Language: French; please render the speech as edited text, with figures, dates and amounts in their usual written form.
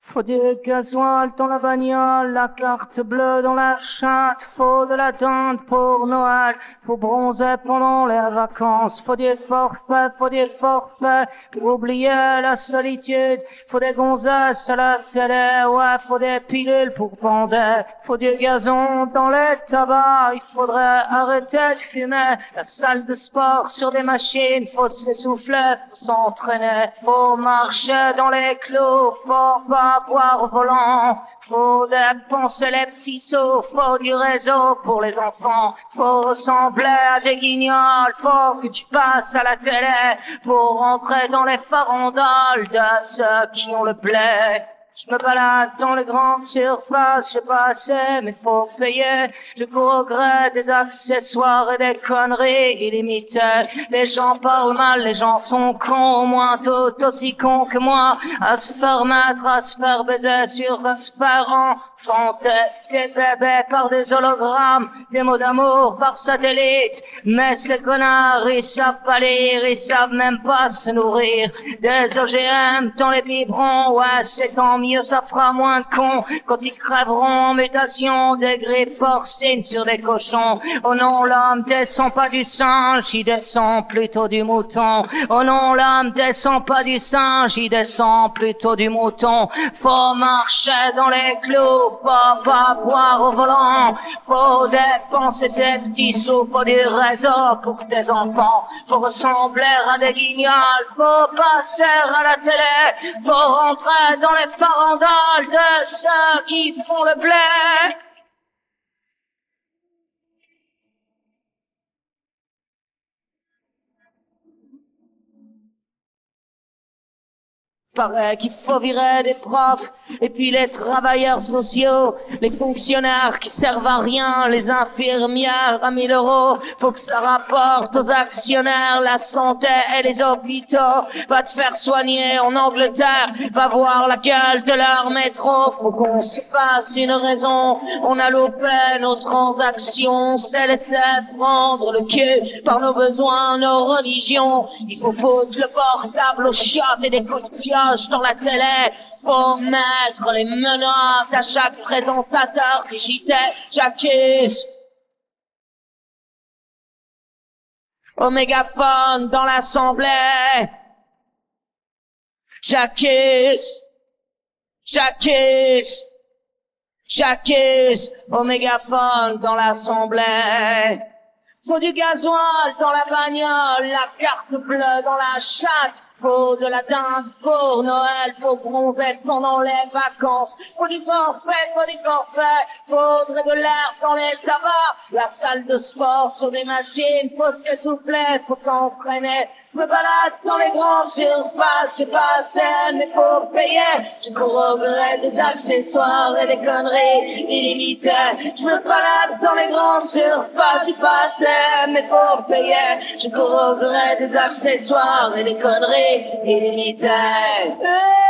Faut du gasoil dans la bagnole, la carte bleue dans la chatte, faut de la dinde pour Noël, faut bronzer pendant les vacances, faut du forfait pour oublier la solitude, faut des gonzesses à la télé, ouais, faut des pilules pour bander, faut du gazon dans les tabacs, il faudrait arrêter de fumer, la salle de sport sur des machines, faut s'essouffler, faut s'entraîner, faut marcher dans les clous, faut pas boire au volant, faut dépenser les petits sous, faut du réseau pour les enfants, faut ressembler à des guignols, faut que tu passes à la télé pour rentrer dans les farandoles de ceux qui ont le blé. Je me balade dans les grandes surfaces, je sais pas assez, mais faut payer. Je cours au gré des accessoires et des conneries illimitées. Les gens parlent mal, les gens sont cons, au moins tout aussi cons que moi. À se faire mettre, à se faire baiser sur à se faire enfanter des bébés par des hologrammes, des mots d'amour par satellite. Mais ces connards, ils savent pas lire, ils savent même pas se nourrir. Des OGM dans les biberons, ouais, c'est tant mieux, ça fera moins de cons quand ils crèveront en mutation des grippes porcines sur des cochons. Oh non, l'homme descend pas du singe, il descend plutôt du mouton. Oh non, l'homme descend pas du singe, il descend plutôt du mouton. Faut marcher dans les clous, faut pas boire au volant, faut dépenser ses petits sous, faut du réseau pour tes enfants, faut ressembler à des guignols, faut passer à la télé, faut rentrer dans les farandoles de ceux qui font le blé. Paraît qu'il faut virer des profs, et puis les travailleurs sociaux, les fonctionnaires qui servent à rien, les infirmières à 1000 €. Faut que ça rapporte aux actionnaires la santé et les hôpitaux. Va te faire soigner en Angleterre, va voir la gueule de leur métro. Faut qu'on se fasse une raison, on a loupé nos transactions, on s'est laissé prendre le cul par nos besoins, nos religions. Il faut foutre le portable aux chiottes et des coups de pioche dans la télé, faut mettre les menottes à chaque présentateur du JT. J'accuse au mégaphone dans l'assemblée. J'accuse au mégaphone dans l'assemblée. Faut du gasoil dans la bagnole, la carte bleue dans la chatte, faut de la dinde pour Noël, faut bronzer pendant les vacances, faut du forfait, faudrait de l'air dans les tabacs, la salle de sport sur des machines, faut s'essouffler, faut s'entraîner. Je me balade dans les grandes surfaces, c'est pas assez, mais faut payer. Je cours au gré des accessoires et des conneries illimitées. Je me balade dans les grandes surfaces, c'est pas assez, mais faut payer. Je cours au gré des accessoires et des conneries illimitées.